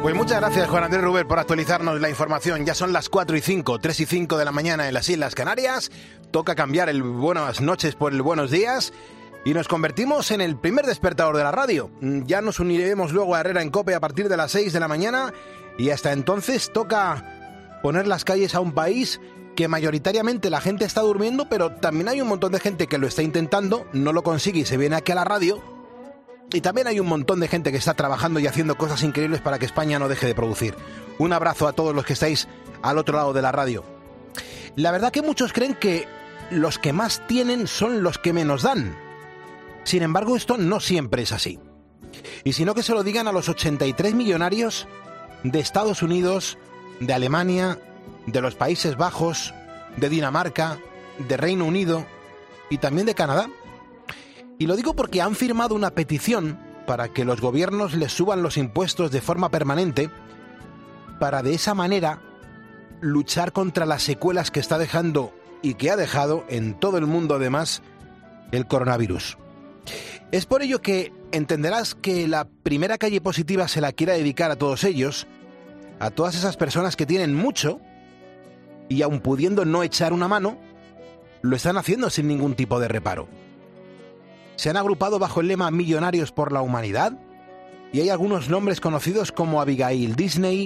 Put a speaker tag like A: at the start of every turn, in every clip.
A: Pues muchas gracias, Juan Andrés Ruber, por actualizarnos la información. Ya son las 4:05, 3:05 de la mañana en las Islas Canarias. Toca cambiar el buenas noches por el buenos días y nos convertimos en el primer despertador de la radio. Ya nos uniremos luego a Herrera en COPE a partir de las 6 de la mañana y hasta entonces toca poner las calles a un país que mayoritariamente la gente está durmiendo, pero también hay un montón de gente que lo está intentando, no lo consigue y se viene aquí a la radio. Y también hay un montón de gente que está trabajando y haciendo cosas increíbles para que España no deje de producir. Un abrazo a todos los que estáis al otro lado de la radio. La verdad que muchos creen que los que más tienen son los que menos dan. Sin embargo, esto no siempre es así. Y sino que se lo digan a los 83 millonarios de Estados Unidos, de Alemania, de los Países Bajos, de Dinamarca, de Reino Unido y también de Canadá. Y lo digo porque han firmado una petición para que los gobiernos les suban los impuestos de forma permanente para de esa manera luchar contra las secuelas que está dejando y que ha dejado en todo el mundo además el coronavirus. Es por ello que entenderás que la primera calle positiva se la quiera dedicar a todos ellos, a todas esas personas que tienen mucho y aun pudiendo no echar una mano, lo están haciendo sin ningún tipo de reparo. Se han agrupado bajo el lema Millonarios por la Humanidad y hay algunos nombres conocidos como Abigail Disney,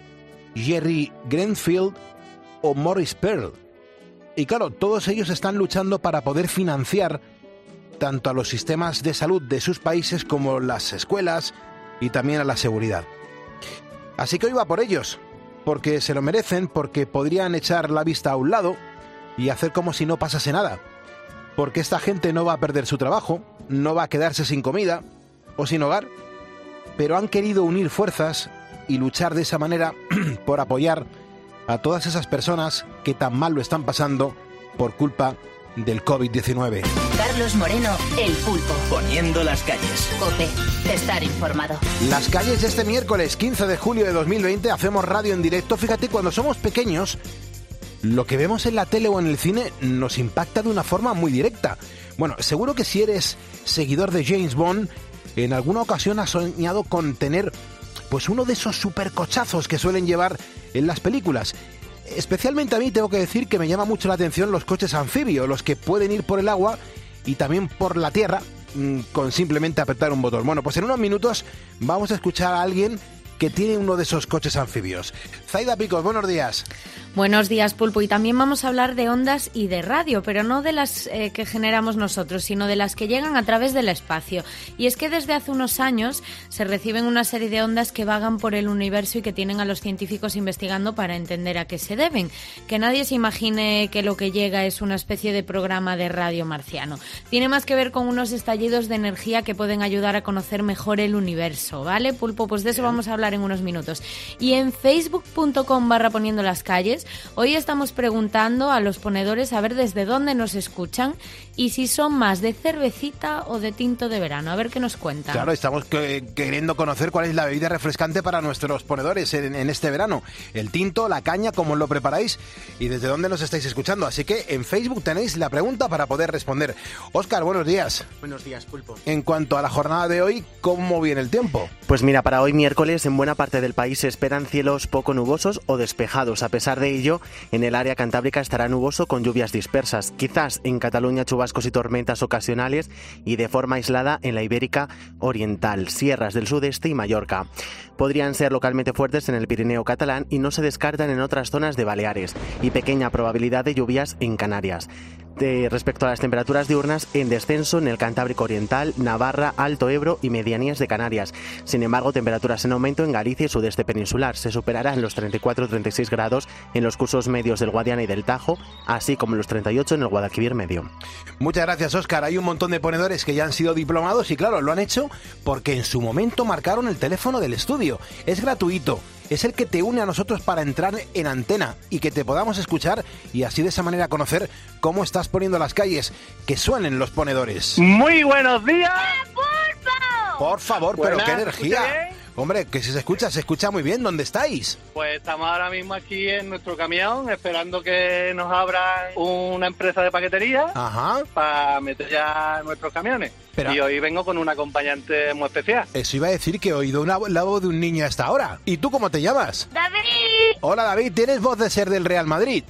A: Jerry Grenfield o Maurice Pearl. Y claro, todos ellos están luchando para poder financiar tanto a los sistemas de salud de sus países como las escuelas y también a la seguridad. Así que hoy va por ellos, porque se lo merecen, porque podrían echar la vista a un lado y hacer como si no pasase nada. Porque esta gente no va a perder su trabajo, no va a quedarse sin comida o sin hogar, pero han querido unir fuerzas y luchar de esa manera por apoyar a todas esas personas que tan mal lo están pasando por culpa del COVID-19.
B: Carlos Moreno, El Pulpo.
C: Poniendo las calles.
B: COPE, estar informado.
A: Las calles de este miércoles 15 de julio de 2020 hacemos radio en directo. Fíjate, cuando somos pequeños, lo que vemos en la tele o en el cine nos impacta de una forma muy directa. Bueno, seguro que si eres seguidor de James Bond, en alguna ocasión has soñado con tener pues uno de esos supercochazos que suelen llevar en las películas. Especialmente a mí tengo que decir que me llama mucho la atención los coches anfibios, los que pueden ir por el agua y también por la tierra con simplemente apretar un botón. Bueno, pues en unos minutos vamos a escuchar a alguien que tiene uno de esos coches anfibios. Zaida Picos, buenos días.
D: Buenos días, Pulpo. Y también vamos a hablar de ondas y de radio, pero no de las que generamos nosotros, sino de las que llegan a través del espacio. Y es que desde hace unos años se reciben una serie de ondas que vagan por el universo y que tienen a los científicos investigando para entender a qué se deben. Que nadie se imagine que lo que llega es una especie de programa de radio marciano. Tiene más que ver con unos estallidos de energía que pueden ayudar a conocer mejor el universo, ¿vale, Pulpo? Pues de eso vamos a hablar en unos minutos. Y en facebook.com/poniendo las calles, hoy estamos preguntando a los ponedores a ver desde dónde nos escuchan y si son más de cervecita o de tinto de verano. A ver qué nos cuentan.
A: Claro, estamos queriendo conocer cuál es la bebida refrescante para nuestros ponedores en este verano. El tinto, la caña, cómo lo preparáis y desde dónde nos estáis escuchando. Así que en Facebook tenéis la pregunta para poder responder. Óscar, buenos días.
E: Buenos días, Pulpo.
A: En cuanto a la jornada de hoy, ¿cómo viene el tiempo?
E: Pues mira, para hoy miércoles en buena parte del país se esperan cielos poco nubosos o despejados. A pesar de ello, en el área cantábrica estará nuboso con lluvias dispersas. Quizás en Cataluña chubascos y tormentas ocasionales y de forma aislada en la Ibérica Oriental, sierras del sudeste y Mallorca. Podrían ser localmente fuertes en el Pirineo catalán y no se descartan en otras zonas de Baleares y pequeña probabilidad de lluvias en Canarias. Respecto a las temperaturas diurnas, en descenso en el Cantábrico Oriental, Navarra, Alto Ebro y medianías de Canarias. Sin embargo, temperaturas en aumento en Galicia y sudeste peninsular. Se superarán los 34-36 grados en los cursos medios del Guadiana y del Tajo, así como los 38 en el Guadalquivir medio.
A: Muchas gracias, Óscar. Hay un montón de ponedores que ya han sido diplomados y claro, lo han hecho porque en su momento marcaron el teléfono del estudio. Es gratuito. Es el que te une a nosotros para entrar en antena y que te podamos escuchar y así de esa manera conocer cómo estás poniendo las calles. Que suenen los ponedores.
F: Muy buenos días.
A: Por favor,
F: Buenas,
A: pero qué energía. Hombre, que si se escucha muy bien. ¿Dónde estáis?
C: Pues estamos ahora mismo aquí en nuestro camión esperando que nos abran una empresa de paquetería para meter ya nuestros camiones. Y hoy vengo con un acompañante muy especial.
A: Eso iba a decir que he oído la voz de un niño hasta ahora. ¿Y tú cómo te llamas?
F: David.
A: Hola David, tienes voz de ser del Real Madrid.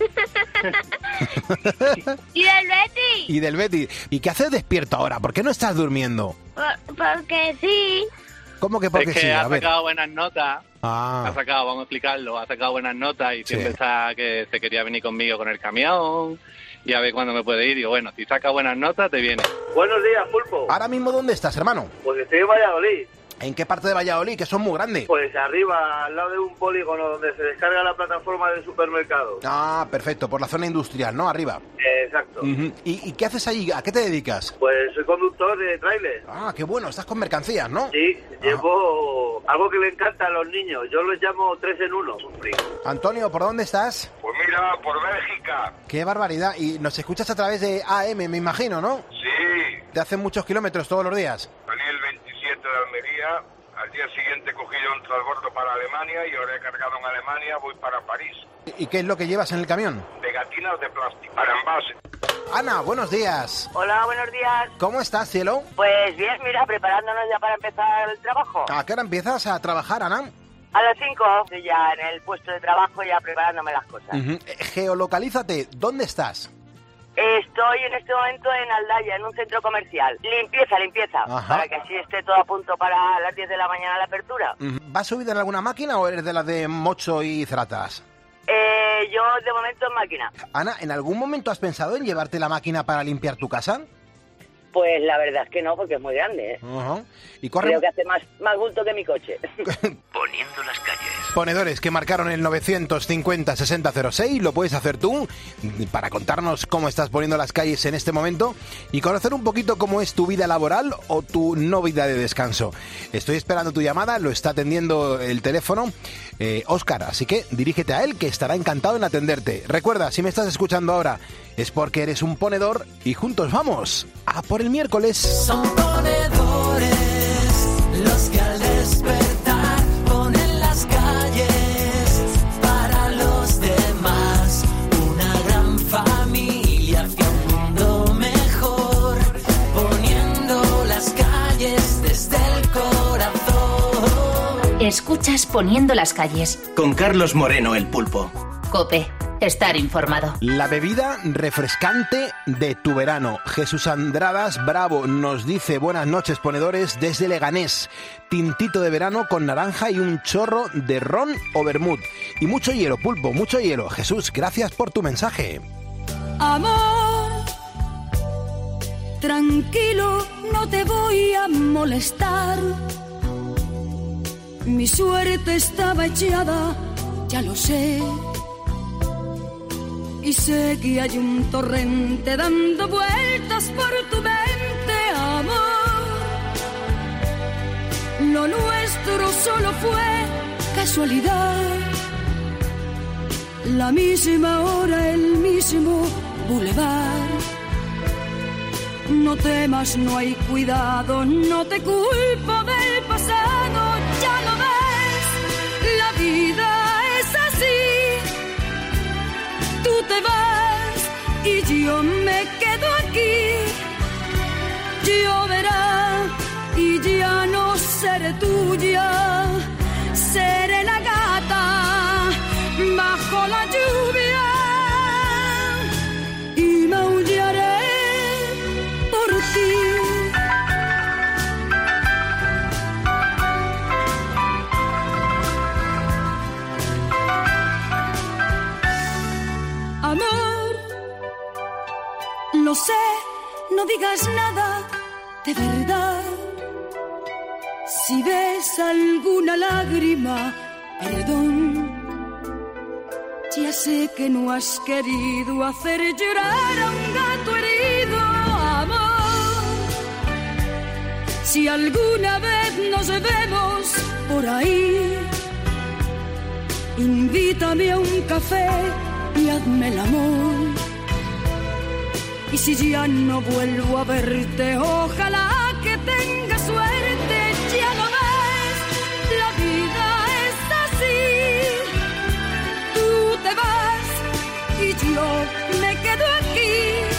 F: Y del Betis.
A: Y del Betis. ¿Y qué haces despierto ahora? ¿Por qué no estás durmiendo?
F: Porque sí.
A: ¿Cómo que porque
C: es que
A: sí?
C: ha sacado buenas notas.
A: Ha
C: sacado buenas notas y siempre está que se quería venir conmigo con el camión y a ver cuándo me puede ir. Digo, bueno, si saca buenas notas, te viene.
G: Buenos días, Pulpo.
A: ¿Ahora mismo dónde estás, hermano?
G: Pues estoy en Valladolid.
A: ¿En qué parte de Valladolid? Que son muy grandes.
G: Pues arriba, al lado de un polígono donde se descarga la plataforma del supermercado.
A: Ah, perfecto, por la zona industrial, ¿no? Arriba.
G: Exacto.
A: ¿Y qué haces allí? ¿A qué te dedicas?
G: Pues soy conductor de tráiler.
A: Ah, qué bueno, estás con mercancías, ¿no?
G: Sí, llevo algo que le encanta a los niños. Yo los llamo 3 en 1.
A: Antonio, ¿por dónde estás?
H: Pues mira, por Bélgica.
A: Qué barbaridad. Y nos escuchas a través de AM, me imagino, ¿no?
H: Sí.
A: ¿Te hacen muchos kilómetros todos los días?
H: Salí el 27 de Almería, al día siguiente he cogido un transbordo para Alemania y ahora he cargado en Alemania, voy para París.
A: ¿Y qué es lo que llevas en el camión?
H: Pegatinas de plástico, para envase.
A: Ana, buenos días.
I: Hola, buenos días.
A: ¿Cómo estás, cielo?
I: Pues bien, mira, preparándonos ya para empezar el trabajo.
A: ¿A qué hora empiezas a trabajar, Ana?
I: A las 5, estoy ya en el puesto de trabajo ya preparándome las cosas.
A: Geolocalízate, ¿dónde estás?
I: Estoy en este momento en Aldaya, en un centro comercial. Limpieza, para que así esté todo a punto para las 10 de la mañana la apertura.
A: ¿Vas subido en alguna máquina o eres de las de mocho y zaratas?
I: Yo de momento en máquina.
A: Ana, ¿en algún momento has pensado en llevarte la máquina para limpiar tu casa?
I: Pues la verdad es que no, porque es muy grande, ¿eh?
A: Y corre...
I: Creo que hace más bulto que mi coche.
J: Poniendo las calles.
A: Ponedores que marcaron el 950-6006, lo puedes hacer tú para contarnos cómo estás poniendo las calles en este momento y conocer un poquito cómo es tu vida laboral o tu no vida de descanso. Estoy esperando tu llamada, lo está atendiendo el teléfono Óscar, así que dirígete a él que estará encantado en atenderte. Recuerda, si me estás escuchando ahora es porque eres un ponedor y juntos vamos a por el miércoles.
K: Son ponedores los que al despertar ponen las calles para los demás. Una gran familia hacia un mundo mejor, poniendo las calles desde el corazón.
B: Escuchas Poniendo las calles.
J: Con Carlos Moreno, el Pulpo.
B: COPE. Estar informado.
A: La bebida refrescante de tu verano. Jesús Andradas Bravo nos dice: buenas noches, ponedores, desde Leganés. Tintito de verano con naranja y un chorro de ron o vermut. Y mucho hielo, Pulpo, mucho hielo. Jesús, gracias por tu mensaje.
L: Amor, tranquilo, no te voy a molestar. Mi suerte estaba echada, ya lo sé. Y sé que hay un torrente dando vueltas por tu mente, amor. Lo nuestro solo fue casualidad. La misma hora, el mismo bulevar. No temas, no hay cuidado, no te culpo del pasado. Ya lo ves, la vida es así. Tú te vas y yo me quedo aquí. Lloverá y ya no seré tuya. Seré la gata bajo la lluvia y maullaré por ti. Amor, lo sé, no digas nada de verdad. Si ves alguna lágrima, perdón. Ya sé que no has querido hacer llorar a un gato herido, amor. Si alguna vez nos vemos por ahí, invítame a un café y hazme el amor. Y si ya no vuelvo a verte, ojalá que tengas suerte. Ya lo ves, la vida es así. Tú te vas y yo me quedo aquí.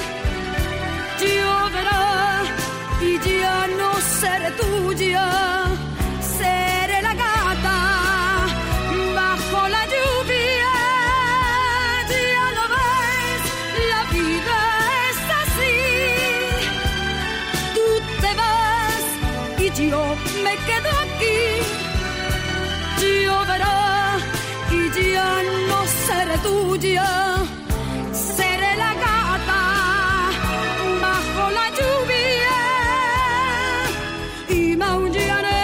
L: Lloverá y ya no seré tuya. Seré la gata bajo la lluvia. Ya lo ves, la vida es así. Tú te vas y yo me quedo aquí. Lloverá y ya no seré tuya. Seré la gata bajo la lluvia y maullaré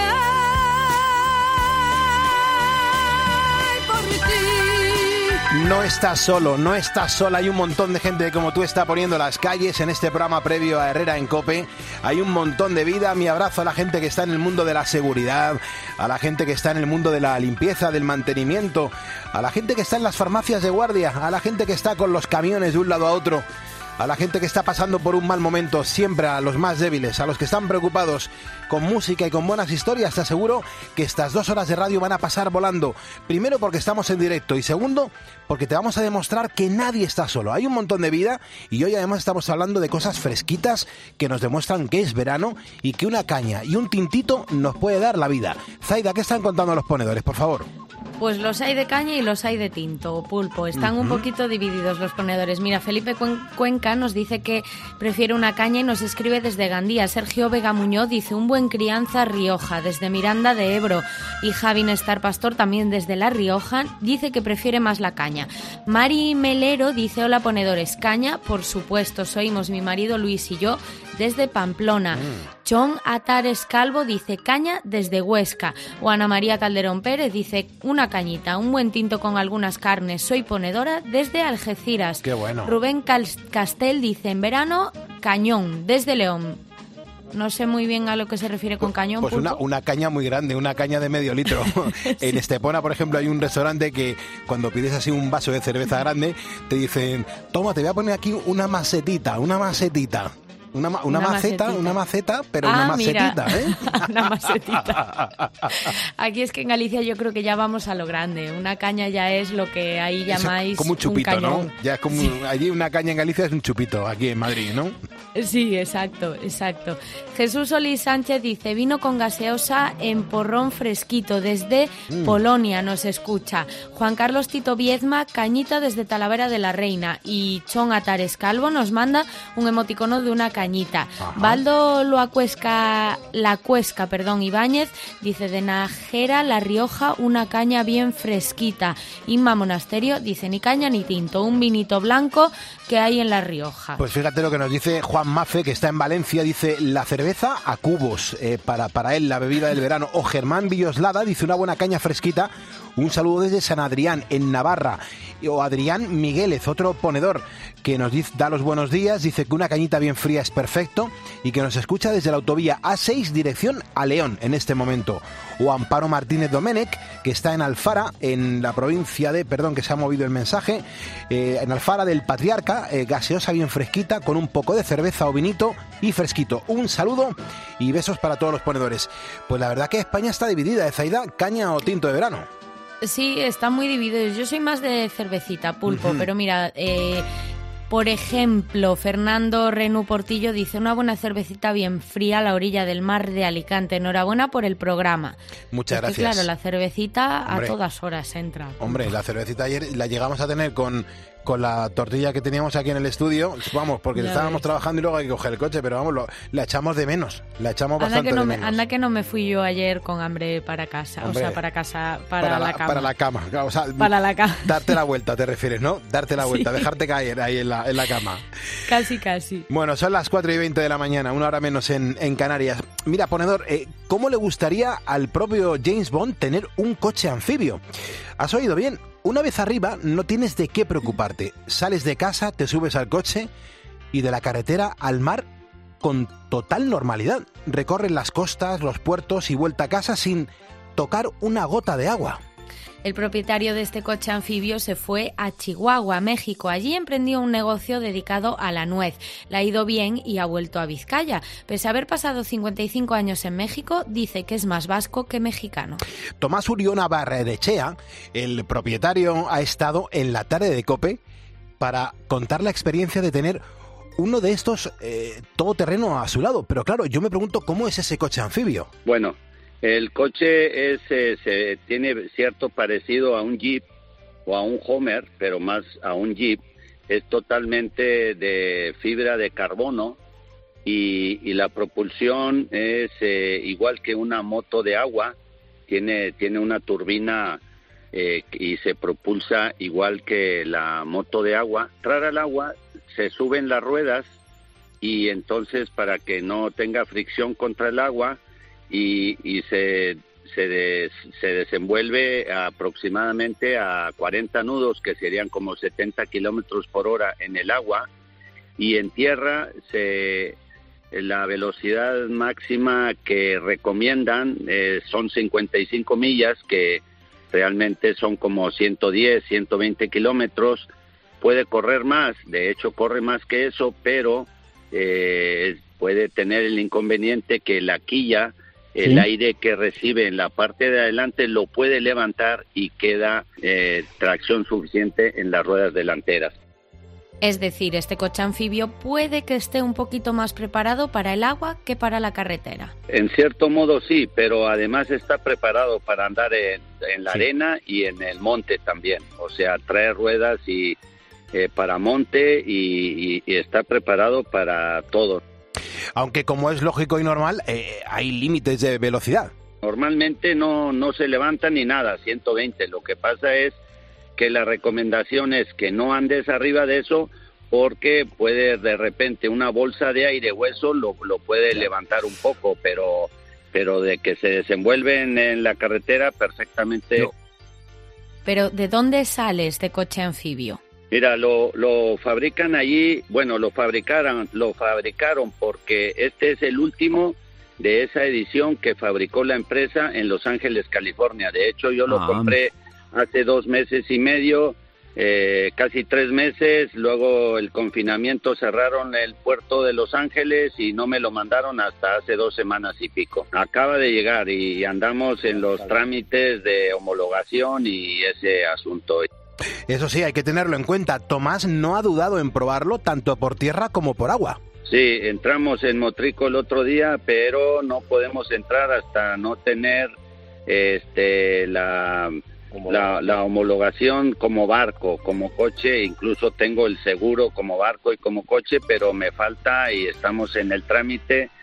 L: por ti.
A: No estás solo, no estás sola. Hay un montón de gente que como tú está poniendo las calles en este programa previo a Herrera en COPE. Hay un montón de vida. Mi abrazo a la gente que está en el mundo de la seguridad, a la gente que está en el mundo de la limpieza, del mantenimiento, a la gente que está en las farmacias de guardia, a la gente que está con los camiones de un lado a otro, a la gente que está pasando por un mal momento, siempre a los más débiles, a los que están preocupados. Con música y con buenas historias te aseguro que estas 2 horas de radio van a pasar volando. Primero porque estamos en directo y segundo porque te vamos a demostrar que nadie está solo. Hay un montón de vida y hoy además estamos hablando de cosas fresquitas que nos demuestran que es verano y que una caña y un tintito nos puede dar la vida. Zaida, ¿qué están contando los ponedores, por favor?
D: Pues los hay de caña y los hay de tinto, Pulpo. Están un poquito divididos los ponedores. Mira, Felipe Cuenca nos dice que prefiere una caña y nos escribe desde Gandía. Sergio Vega Muñoz dice un buen crianza Rioja, desde Miranda de Ebro. Y Javi Nestar Pastor, también desde La Rioja, dice que prefiere más la caña. Mari Melero dice, hola ponedores, caña, por supuesto, soimos mi marido Luis y yo desde Pamplona. John Atares Calvo dice caña desde Huesca. O Ana María Calderón Pérez dice una cañita, un buen tinto con algunas carnes. Soy ponedora desde Algeciras.
A: Qué bueno.
D: Rubén Castel dice en verano cañón desde León. No sé muy bien a lo que se refiere con cañón.
A: Pues una caña muy grande, una caña de medio litro. Sí. En Estepona, por ejemplo, hay un restaurante que cuando pides así un vaso de cerveza grande, te dicen, toma, te voy a poner aquí una macetita. Una maceta, pero una macetita,
D: mira.
A: ¿eh?
D: Una macetita. Aquí es que en Galicia yo creo que ya vamos a lo grande. Una caña ya es lo que ahí llamáis
A: como un chupito,
D: un cañón.
A: ¿no? Ya es como allí una caña en Galicia es un chupito, aquí en Madrid, ¿no?
D: Sí, exacto. Jesús Solís Sánchez dice, vino con gaseosa en porrón fresquito, desde Polonia nos escucha. Juan Carlos Tito Viezma, cañita desde Talavera de la Reina. Y Chon Atares Calvo nos manda un emoticono de una cañita. Ajá. Baldo La Cuesca, Ibáñez, dice, de Nájera, La Rioja, una caña bien fresquita. Inma Monasterio dice, ni caña ni tinto, un vinito blanco que hay en La Rioja.
A: Pues fíjate lo que nos dice Juan Mafe, que está en Valencia, dice, la cerveza a cubos, para él la bebida del verano. O Germán Villoslada dice, una buena caña fresquita. Un saludo desde San Adrián, en Navarra. O Adrián Migueles, otro ponedor, que nos da los buenos días, dice que una cañita bien fría es perfecto y que nos escucha desde la autovía A6 dirección a León en este momento. O Amparo Martínez Domenech, que está en Alfara, en la provincia de, que se ha movido el mensaje, en Alfara del Patriarca, gaseosa bien fresquita, con un poco de cerveza o vinito y fresquito. Un saludo y besos para todos los ponedores. Pues la verdad que España está dividida, Zaida, caña o tinto de verano.
D: Sí, está muy dividido. Yo soy más de cervecita, Pulpo, pero mira, por ejemplo, Fernando Renú Portillo dice, una buena cervecita bien fría a la orilla del mar de Alicante. Enhorabuena por el programa.
A: Muchas gracias.
D: Claro, la cervecita a todas horas entra.
A: Hombre, la cervecita ayer la llegamos a tener con la tortilla que teníamos aquí en el estudio, vamos, porque estábamos trabajando y luego hay que coger el coche, pero vamos, la echamos de menos, la echamos bastante de menos.
D: Anda que no me fui yo ayer con hambre para casa,
A: hombre,
D: o sea, para la cama.
A: Para la cama, o sea,
D: para la cama.
A: Darte la vuelta, te refieres, ¿no? Darte la vuelta, sí. Dejarte caer ahí en la cama.
D: Casi.
A: Bueno, son las 4:20 de la mañana, una hora menos en Canarias. Mira, ponedor, ¿cómo le gustaría al propio James Bond tener un coche anfibio? ¿Has oído bien? Una vez arriba no tienes de qué preocuparte. Sales de casa, te subes al coche y de la carretera al mar con total normalidad. Recorren las costas, los puertos y vuelta a casa sin tocar una gota de agua.
D: El propietario de este coche anfibio se fue a Chihuahua, México. Allí emprendió un negocio dedicado a la nuez. Le ha ido bien y ha vuelto a Vizcaya. Pese a haber pasado 55 años en México, dice que es más vasco que mexicano.
A: Tomás Uriona Barredechea, el propietario, ha estado en la tarde de COPE para contar la experiencia de tener uno de estos todoterreno a su lado. Pero claro, yo me pregunto, ¿cómo es ese coche anfibio?
M: Bueno, el coche tiene cierto parecido a un Jeep o a un Homer, pero más a un Jeep. Es totalmente de fibra de carbono y la propulsión es igual que una moto de agua. Tiene una turbina y se propulsa igual que la moto de agua. Entrar al agua, se suben las ruedas y entonces para que no tenga fricción contra el agua, y se desenvuelve aproximadamente a 40 nudos, que serían como 70 kilómetros por hora en el agua, y en tierra la velocidad máxima que recomiendan son 55 millas, que realmente son como 110, 120 kilómetros. Puede correr más, de hecho corre más que eso, pero puede tener el inconveniente que la quilla, el aire que recibe en la parte de adelante lo puede levantar y queda tracción suficiente en las ruedas delanteras.
D: Es decir, este coche anfibio puede que esté un poquito más preparado para el agua que para la carretera.
M: En cierto modo sí, pero además está preparado para andar en la arena y en el monte también. O sea, trae ruedas y para monte y está preparado para todo.
A: Aunque, como es lógico y normal, hay límites de velocidad.
M: Normalmente no se levanta ni nada, 120. Lo que pasa es que la recomendación es que no andes arriba de eso, porque puede de repente una bolsa de aire o eso lo puede levantar un poco, pero de que se desenvuelven en la carretera perfectamente. No.
D: Pero ¿de dónde sale este coche anfibio?
M: Mira, lo fabrican allí, bueno, lo fabricaron porque este es el último de esa edición que fabricó la empresa en Los Ángeles, California. De hecho, yo lo compré hace 2 meses y medio, casi 3 meses. Luego el confinamiento, cerraron el puerto de Los Ángeles y no me lo mandaron hasta hace 2 semanas y pico. Acaba de llegar y andamos en los trámites de homologación y ese asunto.
A: Eso sí, hay que tenerlo en cuenta. Tomás no ha dudado en probarlo tanto por tierra como por agua.
M: Sí, entramos en Motrico el otro día, pero no podemos entrar hasta no tener la homologación como barco, como coche. Incluso tengo el seguro como barco y como coche, pero me falta y estamos en el trámite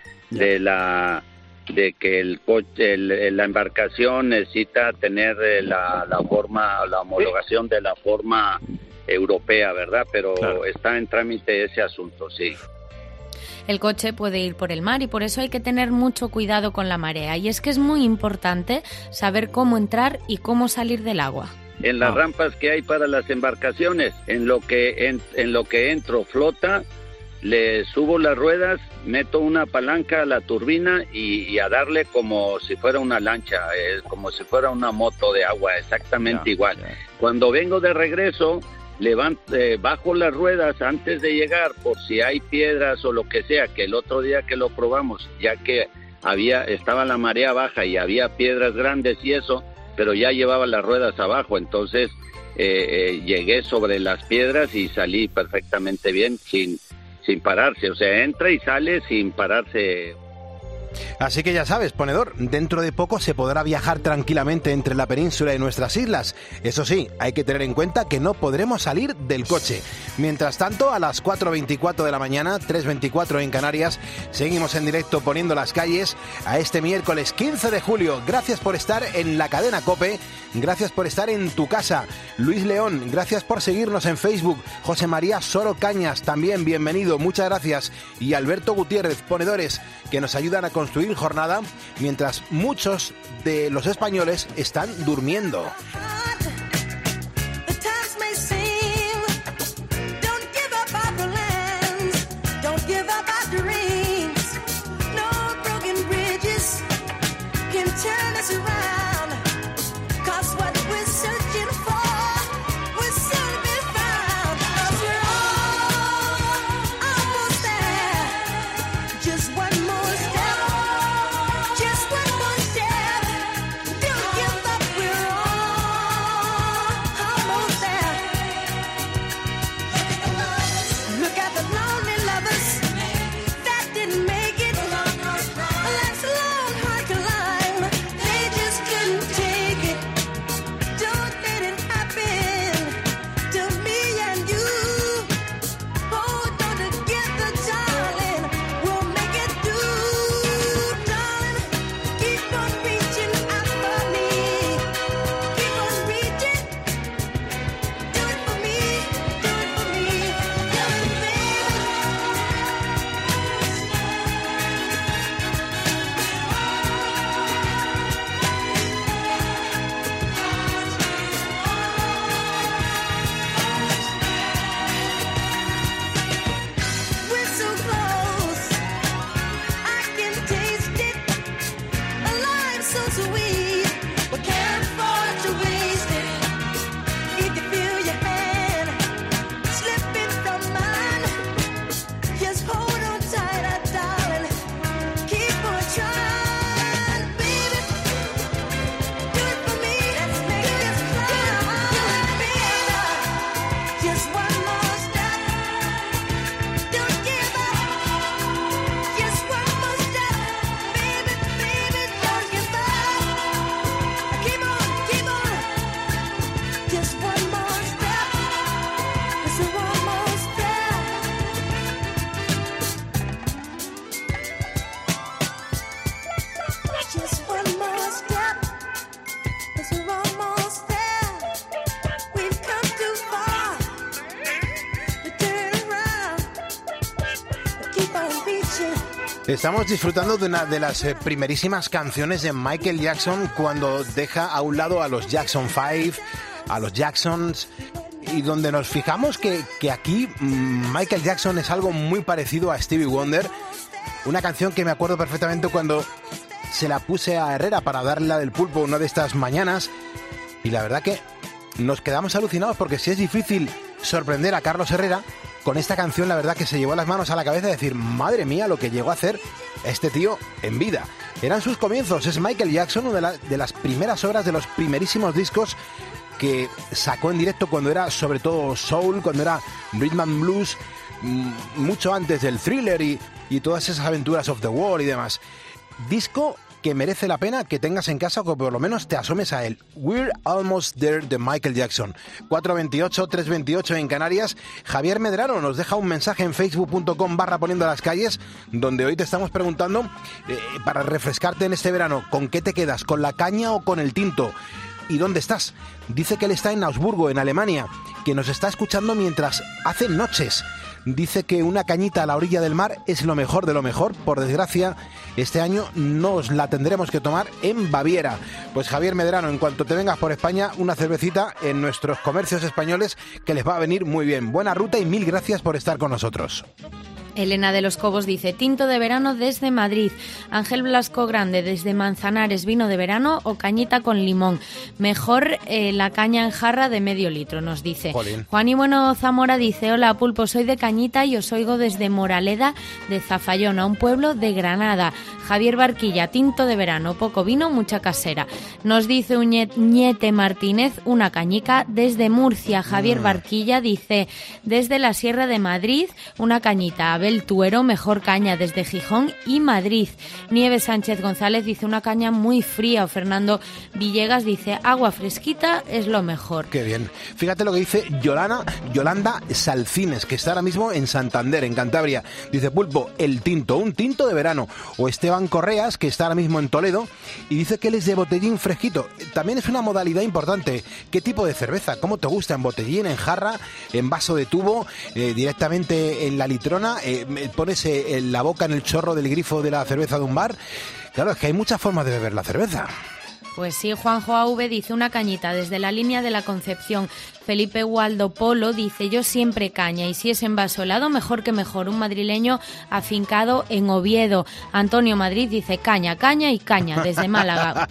M: de que el coche, la embarcación necesita tener la homologación de la forma europea, ¿verdad? Pero claro, está en trámite ese asunto, sí.
D: El coche puede ir por el mar y por eso hay que tener mucho cuidado con la marea. Y es que es muy importante saber cómo entrar y cómo salir del agua.
M: En las rampas que hay para las embarcaciones, en lo que entro flota, le subo las ruedas, meto una palanca a la turbina y a darle como si fuera una lancha, como si fuera una moto de agua, exactamente igual. Cuando vengo de regreso, bajo las ruedas antes de llegar, por si hay piedras o lo que sea, que el otro día que lo probamos, ya que estaba la marea baja y había piedras grandes y eso, pero ya llevaba las ruedas abajo, entonces llegué sobre las piedras y salí perfectamente bien sin pararse, o sea, entra y sale sin pararse.
A: Así que ya sabes, ponedor, dentro de poco se podrá viajar tranquilamente entre la península y nuestras islas. Eso sí, hay que tener en cuenta que no podremos salir del coche. Mientras tanto, a las 4:24 de la mañana, 3:24 en Canarias, seguimos en directo poniendo las calles a este miércoles 15 de julio. Gracias por estar en la cadena COPE, gracias por estar en tu casa. Luis León, gracias por seguirnos en Facebook. José María Soro Cañas, también bienvenido, muchas gracias. Y Alberto Gutiérrez, ponedores, que nos ayudan a construir jornada mientras muchos de los españoles están durmiendo.
K: Turn us around, 'cause what we're
A: Estamos disfrutando de una de las primerísimas canciones de Michael Jackson cuando deja a un lado a los Jackson 5, a los Jacksons, y donde nos fijamos que aquí Michael Jackson es algo muy parecido a Stevie Wonder. Una canción que me acuerdo perfectamente cuando se la puse a Herrera para darle la del pulpo una de estas mañanas, y la verdad que nos quedamos alucinados porque si es difícil sorprender a Carlos Herrera, con esta canción la verdad que se llevó las manos a la cabeza y decir, madre mía, lo que llegó a hacer este tío en vida. Eran sus comienzos, es Michael Jackson, una de las primeras obras de los primerísimos discos que sacó en directo cuando era sobre todo soul, cuando era rhythm and blues, mucho antes del Thriller y todas esas aventuras of the Wall y demás. Disco que merece la pena que tengas en casa o que por lo menos te asomes a él. We're Almost There de Michael Jackson. 428, 328 en Canarias. Javier Medrano nos deja un mensaje en facebook.com/poniendo las calles, donde hoy te estamos preguntando para refrescarte en este verano, ¿con qué te quedas? ¿Con la caña o con el tinto? ¿Y dónde estás? Dice que él está en Augsburgo, en Alemania, que nos está escuchando mientras hace noches. Dice que una cañita a la orilla del mar es lo mejor de lo mejor. Por desgracia, este año nos la tendremos que tomar en Baviera. Pues Javier Medrano, en cuanto te vengas por España, una cervecita en nuestros comercios españoles que les va a venir muy bien. Buena ruta y mil gracias por estar con nosotros.
D: Elena de los Cobos dice, tinto de verano desde Madrid. Ángel Blasco Grande desde Manzanares, vino de verano o cañita con limón. Mejor la caña en jarra de medio litro, nos dice.
A: Jolín.
D: Juan y Bueno Zamora dice, hola Pulpo, soy de Cañita y os oigo desde Moraleda de Zafallona, un pueblo de Granada. Javier Barquilla, tinto de verano, poco vino, mucha casera. Nos dice Uñete Martínez, una cañica desde Murcia. Javier Barquilla dice, desde la Sierra de Madrid, una cañita. Abel Tuero, mejor caña desde Gijón y Madrid. Nieves Sánchez González dice, una caña muy fría. O Fernando Villegas dice, agua fresquita es lo mejor.
A: Qué bien. Fíjate lo que dice Yolanda Salcines, que está ahora mismo en Santander, en Cantabria. Dice, Pulpo, el tinto, un tinto de verano. O Esteban Correas, que está ahora mismo en Toledo, y dice que él es de botellín fresquito. También es una modalidad importante. ¿Qué tipo de cerveza? ¿Cómo te gusta? ¿En botellín, en jarra, en vaso de tubo, directamente en la litrona? ¿Pones la boca en el chorro del grifo de la cerveza de un bar? Claro, es que hay muchas formas de beber la cerveza.
D: Pues sí, Juanjo AV dice, una cañita desde la línea de la Concepción. Felipe Waldo Polo dice, yo siempre caña, y si es en vaso helado, mejor que mejor. Un madrileño afincado en Oviedo. Antonio Madrid dice, caña, caña y caña, desde Málaga.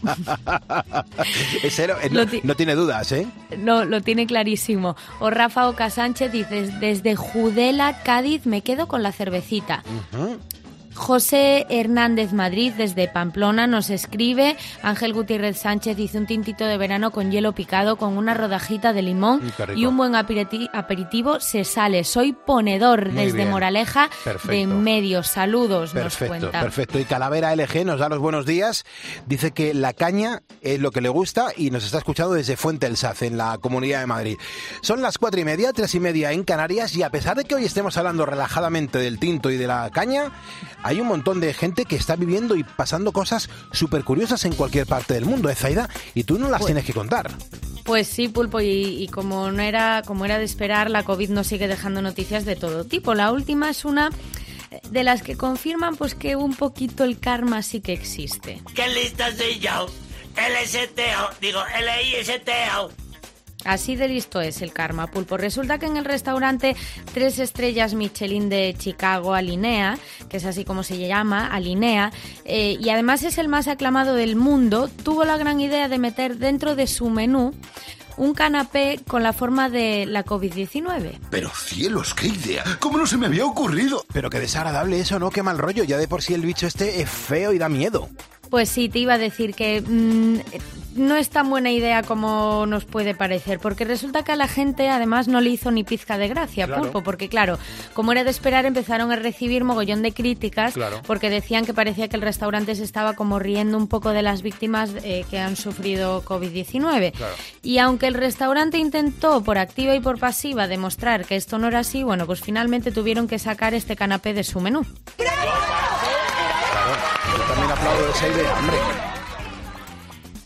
A: No tiene dudas, ¿eh?
D: No, lo tiene clarísimo. O Rafa Oca Sánchez dice, desde Judela, Cádiz, me quedo con la cervecita. José Hernández Madrid desde Pamplona nos escribe. Ángel Gutiérrez Sánchez dice, un tintito de verano con hielo picado con una rodajita de limón y un buen aperitivo se sale. Soy ponedor muy desde bien. Moraleja. Perfecto. De Medios. Saludos,
A: perfecto,
D: nos cuenta.
A: Perfecto. Y Calavera LG nos da los buenos días. Dice que la caña es lo que le gusta y nos está escuchando desde Fuente del Saz, en la Comunidad de Madrid. Son las 4:30, 3:30 en Canarias, y a pesar de que hoy estemos hablando relajadamente del tinto y de la caña, hay un montón de gente que está viviendo y pasando cosas súper curiosas en cualquier parte del mundo, Zaida, y tú no las tienes que contar.
D: Pues sí, Pulpo, y como era de esperar, la COVID nos sigue dejando noticias de todo tipo. La última es una de las que confirman pues que un poquito el karma sí que existe.
N: ¡Qué lista soy yo! L-I-S-T-O.
D: Así de listo es el karma, Pulpo. Resulta que en el restaurante 3 estrellas Michelin de Chicago, Alinea, que es así como se llama, Alinea, y además es el más aclamado del mundo, tuvo la gran idea de meter dentro de su menú un canapé con la forma de la COVID-19.
O: Pero cielos, qué idea, ¿cómo no se me había ocurrido?
A: Pero qué desagradable eso, ¿no? Qué mal rollo, ya de por sí el bicho este es feo y da miedo.
D: Pues sí, te iba a decir que no es tan buena idea como nos puede parecer, porque resulta que a la gente además no le hizo ni pizca de gracia, claro. Pulpo, porque claro, como era de esperar, empezaron a recibir mogollón de críticas, claro. Porque decían que parecía que el restaurante se estaba como riendo un poco de las víctimas que han sufrido COVID-19. Claro. Y aunque el restaurante intentó por activa y por pasiva demostrar que esto no era así, bueno, pues finalmente tuvieron que sacar este canapé de su menú.
A: Yo también aplaudo esa idea, hombre.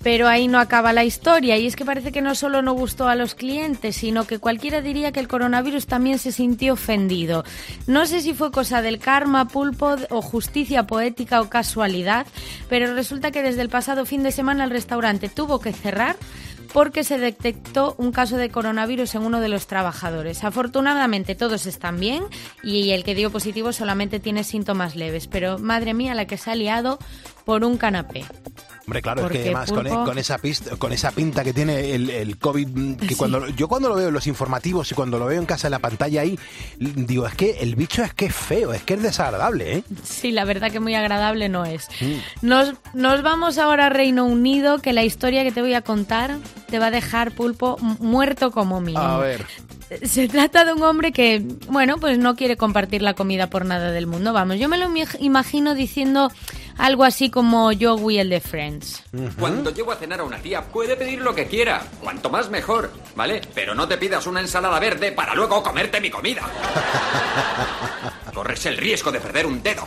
D: Pero ahí no acaba la historia, y es que parece que no solo no gustó a los clientes, sino que cualquiera diría que el coronavirus también se sintió ofendido. No sé si fue cosa del karma, Pulpo, o justicia poética o casualidad, pero resulta que desde el pasado fin de semana el restaurante tuvo que cerrar porque se detectó un caso de coronavirus en uno de los trabajadores. Afortunadamente todos están bien y el que dio positivo solamente tiene síntomas leves, pero madre mía la que se ha liado por un canapé.
A: Hombre, claro, porque, es que además Pulpo... con esa pinta que tiene el COVID, que cuando lo veo en los informativos y cuando lo veo en casa en la pantalla ahí, digo, es que el bicho es que es feo, es que es desagradable, ¿eh?
D: Sí, la verdad que muy agradable no es. Nos vamos ahora a Reino Unido, que la historia que te voy a contar te va a dejar, Pulpo, muerto como mínimo.
A: A ver.
D: Se trata de un hombre que, bueno, pues no quiere compartir la comida por nada del mundo. Vamos, yo me lo imagino diciendo algo así como Joey, el de Friends.
P: Cuando llego a cenar a una tía, puede pedir lo que quiera. Cuanto más mejor, ¿vale? Pero no te pidas una ensalada verde para luego comerte mi comida. Corres el riesgo de perder un dedo.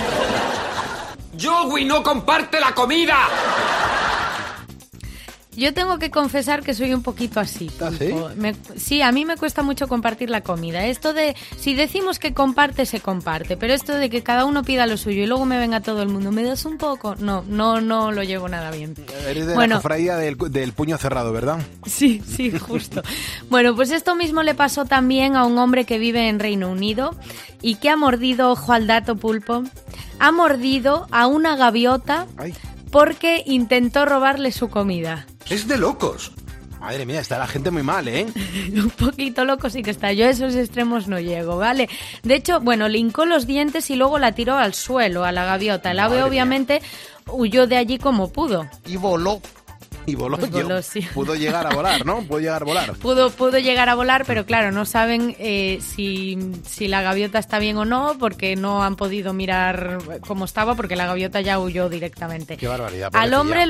P: ¡Joey no comparte la comida!
D: Yo tengo que confesar que soy un poquito así.
A: ¿Ah, sí?
D: Sí, a mí me cuesta mucho compartir la comida. Esto de, si decimos que comparte, se comparte. Pero esto de que cada uno pida lo suyo y luego me venga todo el mundo, ¿me das un poco? No lo llevo nada bien.
A: Eres de la cofradía del puño cerrado, ¿verdad?
D: Sí, justo. Bueno, pues esto mismo le pasó también a un hombre que vive en Reino Unido y que ha mordido, ojo al dato, Pulpo, ha mordido a una gaviota porque intentó robarle su comida.
O: ¡Es de locos!
A: Madre mía, está la gente muy mal, ¿eh?
D: Un poquito loco sí que está. Yo a esos extremos no llego, ¿vale? De hecho, bueno, le hincó los dientes y luego la tiró al suelo, a la gaviota. El ave, obviamente, huyó de allí como pudo.
A: Y voló. Sí. Pudo llegar a volar, ¿no? Pudo llegar a volar.
D: Pudo llegar a volar, pero claro, no saben si la gaviota está bien o no, porque no han podido mirar cómo estaba, porque la gaviota ya huyó directamente.
A: Qué barbaridad.
D: Al hombre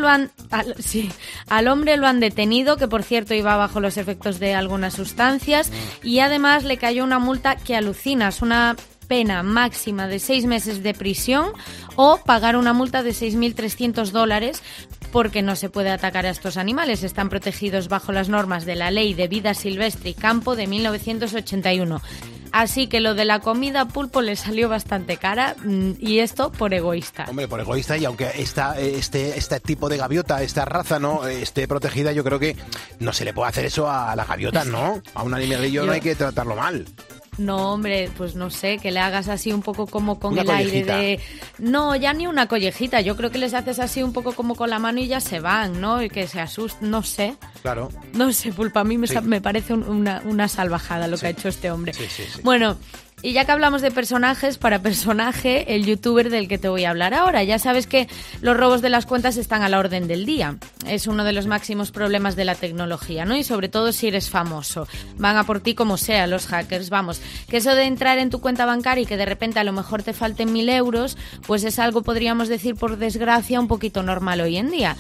D: lo han detenido, que por cierto iba bajo los efectos de algunas sustancias, y además le cayó una multa que alucinas, una pena máxima de 6 meses de prisión o pagar una multa de $6.300 porque no se puede atacar a estos animales. Están protegidos bajo las normas de la Ley de Vida Silvestre y Campo de 1981. Así que lo de la comida, Pulpo, le salió bastante cara, y esto por egoísta.
A: Hombre, por egoísta, y aunque este tipo de gaviota, esta raza, no esté protegida, yo creo que no se le puede hacer eso a la gaviota, ¿no? A un animalillo no hay que tratarlo mal.
D: No, hombre, pues no sé, que le hagas así un poco como con
A: una
D: el
A: collejita.
D: Aire de... No, ya ni una collejita, yo creo que les haces así un poco como con la mano y ya se van, ¿no? Y que se asustan, no sé.
A: Claro.
D: No sé, Pulpa, a mí me parece una salvajada lo que ha hecho este hombre.
A: Sí.
D: Bueno, y ya que hablamos de personajes, para personaje, el youtuber del que te voy a hablar ahora. Ya sabes que los robos de las cuentas están a la orden del día. Es uno de los máximos problemas de la tecnología, ¿no? Y sobre todo si eres famoso. Van a por ti como sea los hackers. Vamos, que eso de entrar en tu cuenta bancaria y que de repente a lo mejor te falten 1.000 euros, pues es algo, podríamos decir, por desgracia, un poquito normal hoy en día.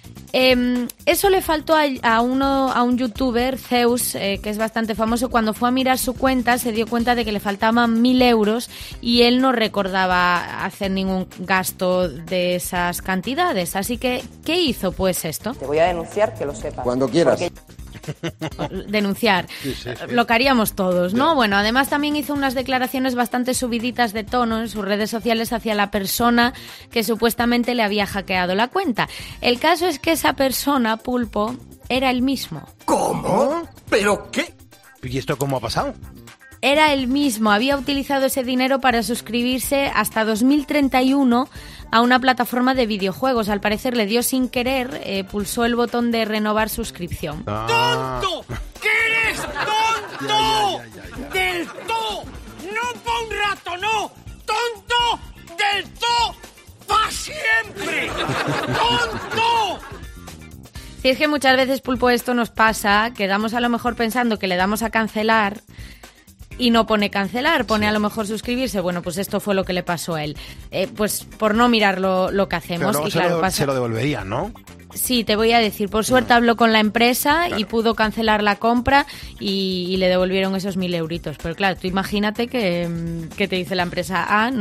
D: Eso le faltó a un youtuber, Zeus, que es bastante famoso. Cuando fue a mirar su cuenta se dio cuenta de que le faltaban 1.000 euros y él no recordaba hacer ningún gasto de esas cantidades. Así que, ¿qué hizo pues esto?
Q: Te voy a denunciar, que lo sepas.
O: Cuando quieras.
D: Denunciar. Sí. Lo que haríamos todos, ¿no? Bueno, además también hizo unas declaraciones bastante subiditas de tono en sus redes sociales hacia la persona que supuestamente le había hackeado la cuenta. El caso es que esa persona, Pulpo, era el mismo.
O: ¿Cómo? ¿Pero qué?
A: ¿Y esto cómo ha pasado?
D: Era el mismo, había utilizado ese dinero para suscribirse hasta 2031 a una plataforma de videojuegos. Al parecer le dio sin querer, pulsó el botón de renovar suscripción.
N: ¡Tonto! ¿Qué eres tonto? ¡Del todo! ¡No pa' un rato, no! ¡Tonto! ¡Del todo! ¡Pa' siempre! ¡Tonto!
D: Si es que muchas veces, Pulpo, esto nos pasa, quedamos a lo mejor pensando que le damos a cancelar y no pone cancelar, pone a lo mejor suscribirse. Bueno, pues esto fue lo que le pasó a él. Pues por no mirar lo que hacemos.
A: Pero
D: y claro,
A: se lo devolverían, ¿no?
D: Sí, te voy a decir. Por suerte habló con la empresa y pudo cancelar la compra y le devolvieron esos 1.000 euritos. Pero claro, tú imagínate que te dice la empresa, no,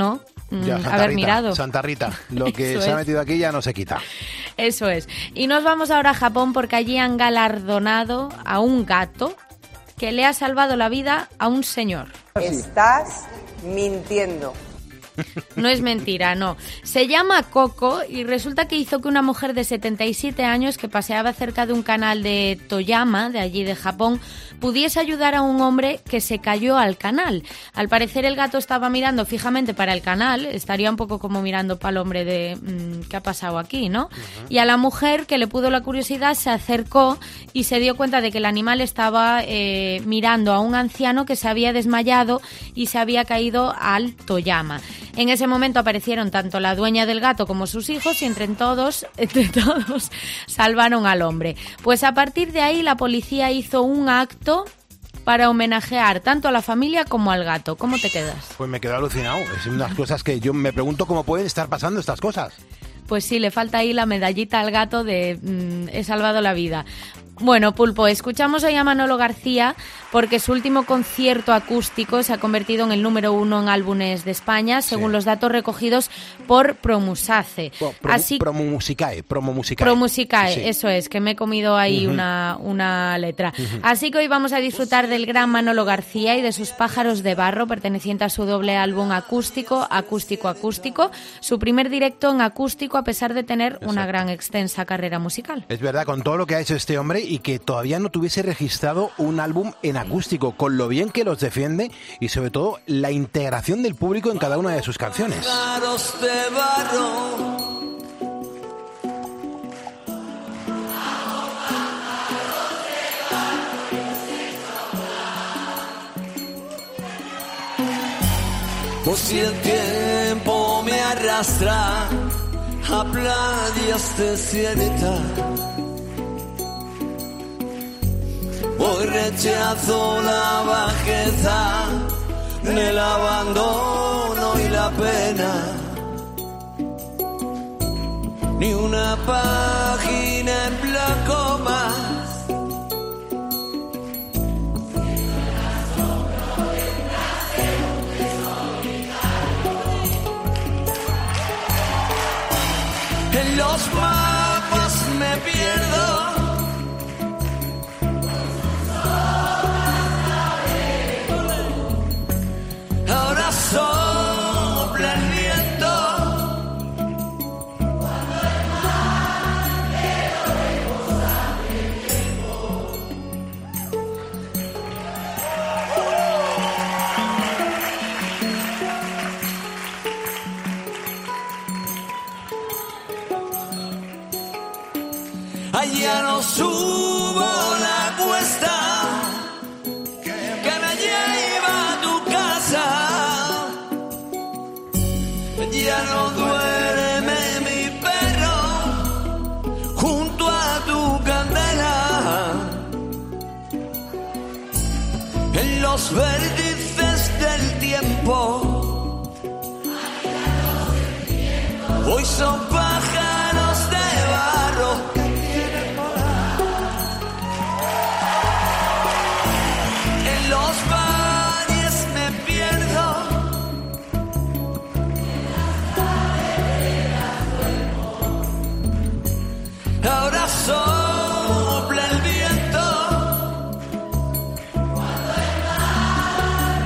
D: haber mirado.
A: Santa Rita, lo que se ha metido aquí ya no se quita.
D: Eso es. Y nos vamos ahora a Japón porque allí han galardonado a un gato que le ha salvado la vida a un señor.
Q: Estás mintiendo.
D: No es mentira, no. Se llama Coco y resulta que hizo que una mujer de 77 años que paseaba cerca de un canal de Toyama, de allí de Japón, pudiese ayudar a un hombre que se cayó al canal. Al parecer el gato estaba mirando fijamente para el canal, estaría un poco como mirando para el hombre de ¿qué ha pasado aquí?, ¿no? Y a la mujer, que le pudo la curiosidad, se acercó y se dio cuenta de que el animal estaba mirando a un anciano que se había desmayado y se había caído al Toyama. En ese momento aparecieron tanto la dueña del gato como sus hijos y entre todos salvaron al hombre. Pues a partir de ahí la policía hizo un acto para homenajear tanto a la familia como al gato. ¿Cómo te quedas?
A: Pues me quedo alucinado. Es una de las cosas que yo me pregunto cómo pueden estar pasando estas cosas.
D: Pues sí, le falta ahí la medallita al gato de he salvado la vida. Bueno, Pulpo, escuchamos hoy a Manolo García porque su último concierto acústico se ha convertido en el número 1 en álbumes de España, según los datos recogidos por Promusace.
A: Promomusicae.
D: Promusicae,
A: sí.
D: Eso es, que me he comido ahí una letra. Así que hoy vamos a disfrutar del gran Manolo García y de sus Pájaros de Barro, perteneciente a su doble álbum acústico, su primer directo en acústico a pesar de tener una gran extensa carrera musical.
A: Es verdad, con todo lo que ha hecho este hombre y que todavía no tuviese registrado un álbum en acústico, con lo bien que los defiende y sobre todo la integración del público en cada una de sus canciones.
K: Pájaros de barro. Por si el tiempo me arrastra a playas desiertas, hoy rechazo la bajeza del abandono y la pena. Ni una página en blanco más. En los mapas me pierdo. Ahora sopla el viento. Allá no subo la cuesta que me lleva a tu casa. Ya no duerme mi perro junto a tu candela. En los vértices del tiempo, hoy son pájaros de barro. En los valles me pierdo. Ahora sopla el viento. Cuando el mar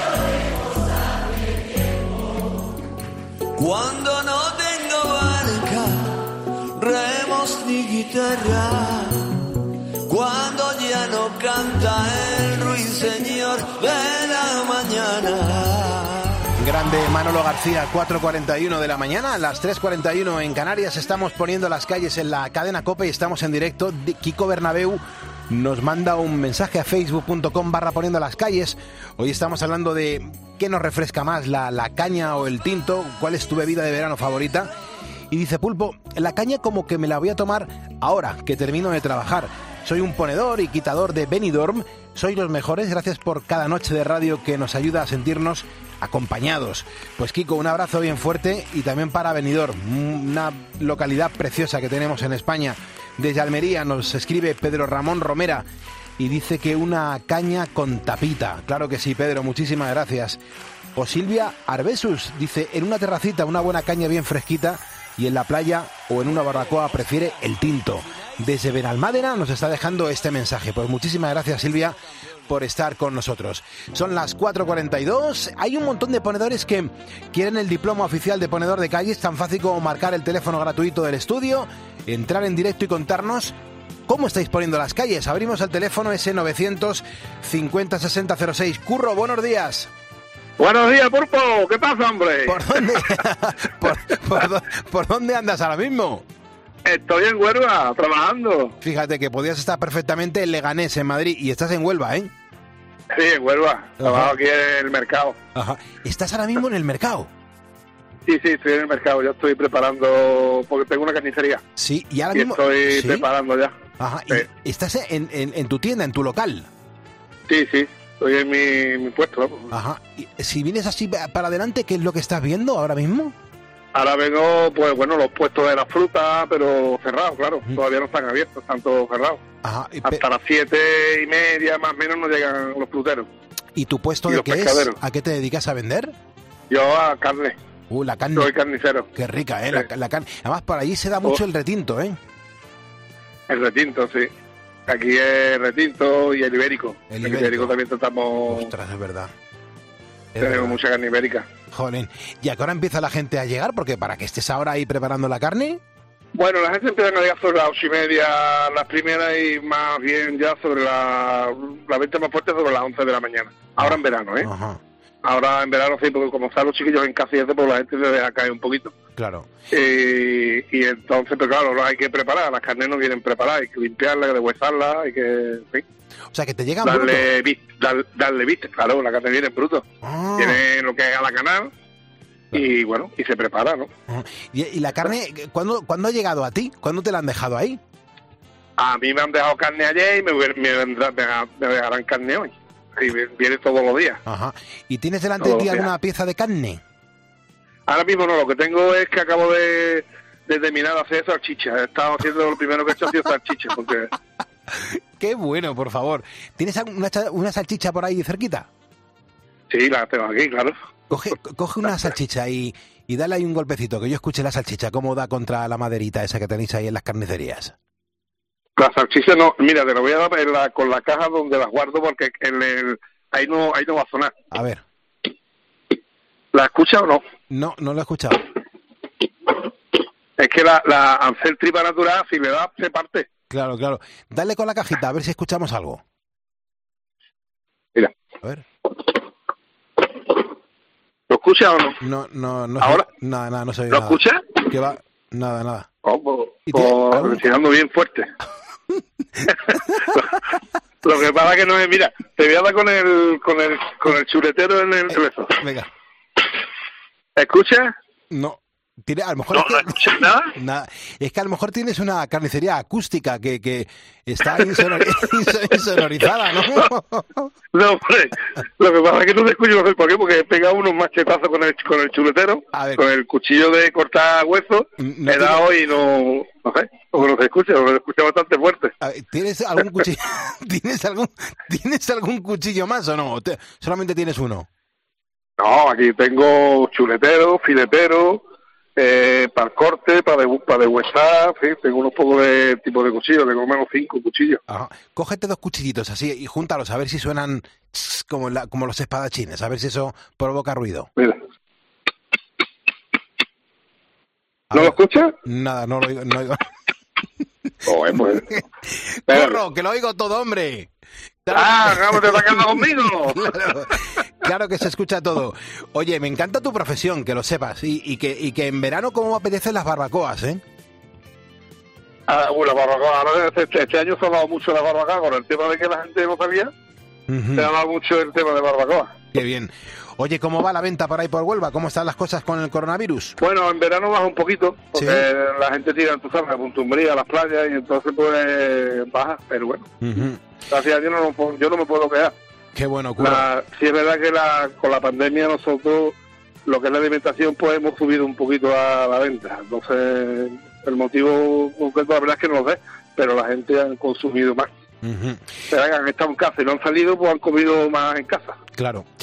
K: me tiempo. Cuando no tengo barca, remos ni guitarra. Cuando ya no canta el ruiseñor de la mañana.
A: Grande Manolo García, 4:41 de la mañana, a las 3:41 en Canarias. Estamos poniendo las calles en la cadena COPE y estamos en directo. Kiko Bernabéu nos manda un mensaje a facebook.com/poniendo las calles. Hoy estamos hablando de qué nos refresca más, la caña o el tinto, cuál es tu bebida de verano favorita. Y dice Pulpo, la caña como que me la voy a tomar ahora que termino de trabajar. Soy un ponedor y quitador de Benidorm. Sois los mejores, gracias por cada noche de radio que nos ayuda a sentirnos acompañados. Pues Kiko, un abrazo bien fuerte y también para Benidorm, una localidad preciosa que tenemos en España. Desde Almería nos escribe Pedro Ramón Romera y dice que una caña con tapita. Claro que sí, Pedro, muchísimas gracias. O Silvia Arbesus dice, en una terracita, una buena caña bien fresquita, y en la playa o en una barbacoa prefiere el tinto. Desde Benalmádena nos está dejando este mensaje. Pues muchísimas gracias, Silvia, por estar con nosotros. Son las 4:42. Hay un montón de ponedores que quieren el diploma oficial de ponedor de calles. Tan fácil como marcar el teléfono gratuito del estudio, entrar en directo y contarnos cómo estáis poniendo las calles. Abrimos el teléfono ese 950 60 06. Curro, buenos días.
R: Buenos días, Pulpo. ¿Qué pasa, hombre?
A: ¿Por dónde, por dónde andas ahora mismo?
R: Estoy en Huelva, trabajando.
A: Fíjate que podías estar perfectamente en Leganés, en Madrid, y estás en Huelva, ¿eh?
R: Sí, en Huelva. Trabajo aquí en el mercado.
A: Ajá. ¿Estás ahora mismo en el mercado?
R: Sí, estoy en el mercado. Yo estoy preparando, porque tengo una carnicería.
A: Sí, y ahora mismo...
R: Estoy preparando ya.
A: Ajá.
R: Sí.
A: ¿Y estás en tu tienda, en tu local?
R: Sí. Estoy en mi puesto.
A: Ajá. Y si vienes así para adelante, ¿qué es lo que estás viendo ahora mismo?
R: Ahora vengo, pues bueno, los puestos de la fruta, pero cerrados, claro. Todavía no están abiertos, están todos cerrados.
A: Ajá.
R: Hasta las 7:30, más o menos, no llegan los fruteros.
A: ¿Y tu puesto de qué es? ¿A qué te dedicas a vender?
R: Yo a carne.
A: La carne.
R: Soy carnicero.
A: Qué rica, ¿eh? Sí. La carne. Además, por allí se da mucho el retinto, ¿eh?
R: El retinto, sí. Aquí es retinto y el ibérico. El ibérico también tratamos...
A: Ostras, es verdad.
R: Tenemos mucha carne ibérica.
A: Jolín. ¿Y a qué hora empieza la gente a llegar? Porque para que estés ahora ahí preparando la carne...
R: Bueno, la gente empieza a llegar sobre las 8:30, las primeras, y más bien ya sobre la venta más fuerte sobre las 11 de la mañana. Ahora en verano, ¿eh? Ajá. Ahora en verano sí, porque como están los chiquillos en casa y eso, pues la gente se deja caer un poquito.
A: Claro.
R: Y entonces, pero claro, las hay que preparar, las carnes no vienen preparadas, hay que limpiarlas, hay que deshuesarlas, hay que... ¿sí?
A: O sea, que te llegan
R: darle vista, claro, la carne viene en bruto. Tiene lo que es a la canal y bueno, y se prepara, ¿no?
A: ¿Y la carne, ¿cuándo ha llegado a ti? ¿Cuándo te la han dejado ahí?
R: A mí me han dejado carne ayer y me dejarán carne hoy. Y viene todos los días.
A: Ajá. ¿Y tienes delante de ti alguna pieza de carne?
R: Ahora mismo no, lo que tengo es que acabo de terminar de hacer salchicha. He estado haciendo, lo primero que he hecho ha sido salchicha, porque...
A: ¡Qué bueno, por favor! ¿Tienes una salchicha por ahí cerquita?
R: Sí, la tengo aquí, claro.
A: Coge una salchicha y dale ahí un golpecito, que yo escuche la salchicha, cómo da contra la maderita esa que tenéis ahí en las carnicerías.
R: La salchicha no, mira, te lo voy a dar con la caja donde las guardo, porque ahí no va a sonar.
A: A ver.
R: ¿La escuchas o no?
A: No la he escuchado.
R: Es que la hacer tripa natural, si le das, se parte.
A: Claro. Dale con la cajita, a ver si escuchamos algo.
R: Mira.
A: A ver.
R: ¿Lo escuchas o no?
A: No.
R: ¿Ahora?
A: Nada, no se oye
R: nada.
A: ¿Lo
R: escuchas?
A: ¿Qué va? Nada.
R: Tirando bien fuerte. Lo que pasa que no es, mira, te voy a dar con el chuletero en el teléfono.
A: Venga.
R: ¿Escuchas?
A: No. A lo mejor
R: ¿No escuchas nada?
A: Nada. Es que a lo mejor tienes una carnicería acústica que está insonorizada, ¿no?
R: No, hombre. Lo que pasa es que no te escucho, no sé por qué, porque he pegado unos machetazos con el chuletero, con el cuchillo de cortar huesos, he dado y no sé, porque no se escucha, lo escucha bastante fuerte.
A: ¿Tienes algún cuchillo? ¿Tienes algún cuchillo más o no? ¿Solamente tienes uno?
R: No, aquí tengo chuletero, filetero, para el corte, para deshuesar, sí, tengo unos pocos de tipo de cuchillos, tengo menos 5 cuchillos.
A: Ajá. Cógete 2 cuchillitos así y júntalos a ver si suenan como los espadachines, a ver si eso provoca ruido.
R: Mira. ¿No lo escuchas?
A: Nada, no lo oigo. No oigo.
R: Pues.
A: ¡Corro, que lo oigo todo, hombre!
R: ¿Cómo te estás quedando conmigo?
A: Claro que se escucha todo. Oye, me encanta tu profesión, que lo sepas. Y que en verano cómo apetecen las barbacoas, ¿eh?
R: La barbacoa, ahora este año se ha dado mucho la barbacoa con el tema de que la gente no sabía. Se ha dado mucho el tema de barbacoa.
A: Qué bien. Oye, ¿cómo va la venta por ahí por Huelva? ¿Cómo están las cosas con el coronavirus?
R: Bueno, en verano baja un poquito, porque la gente tira, tú sabes, a Puntumbría, a las playas, y entonces pues baja, pero bueno. Gracias a Dios yo no me puedo quedar.
A: Qué bueno,
R: sí es verdad que con la pandemia nosotros, lo que es la alimentación, pues hemos subido un poquito a la venta. Entonces, el motivo concreto, la verdad es que no lo sé, pero la gente ha consumido más. Pero han estado en casa y no han salido, pues han comido más en casa.
A: Claro.